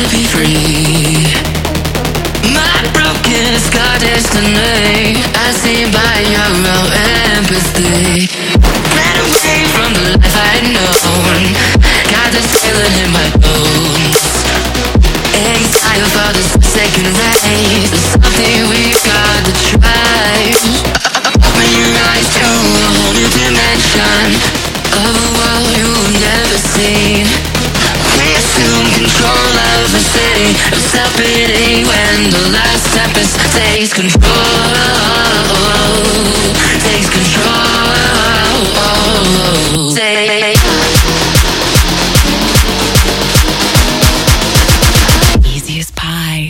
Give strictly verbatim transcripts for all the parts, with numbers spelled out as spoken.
be free. My broken scar destiny, I see by your own empathy. Ran away from the life I'd known, got this feeling in my bones. Exile for this second race, there's something we gotta try. Open your eyes to a whole new dimension of a world you've never seen. We assume control of a city of self-pity when the last tempest takes control. Takes control. Take easy as pie.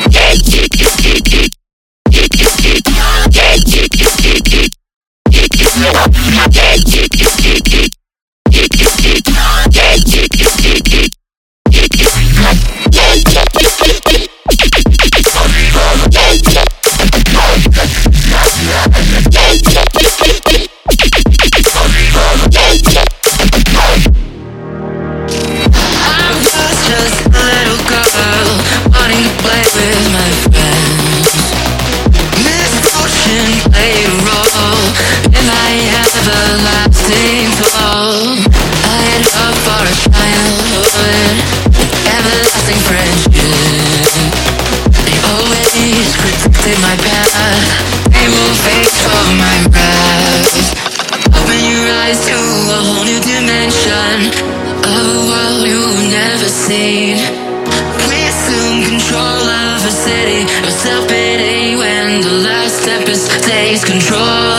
My path, they will fade for my breath. Open your eyes to a whole new dimension of a world you've never seen. We assume control of a city of self-pity when the last tempest takes control.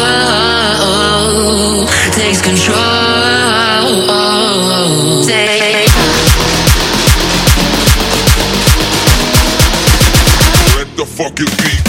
Takes control. Take Let the fucking beat